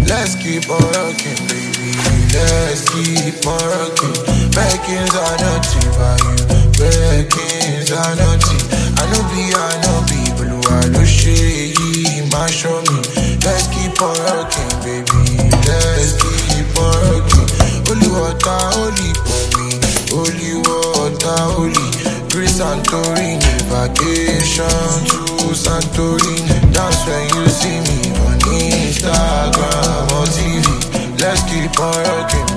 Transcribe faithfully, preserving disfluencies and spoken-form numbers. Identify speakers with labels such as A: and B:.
A: Let's keep on rocking, baby. Let's keep on rocking. Beckins are nothing by you. Beckins are nothing. I know be, I know be, but I don't share ye, my show me. Let's keep on rocking, baby. Let's keep on rocking. Holy water, holy for me. Holy water, holy. Greece Santorini, vacation to Santorini. That's when you see me on Instagram or T V. Let's keep on rocking.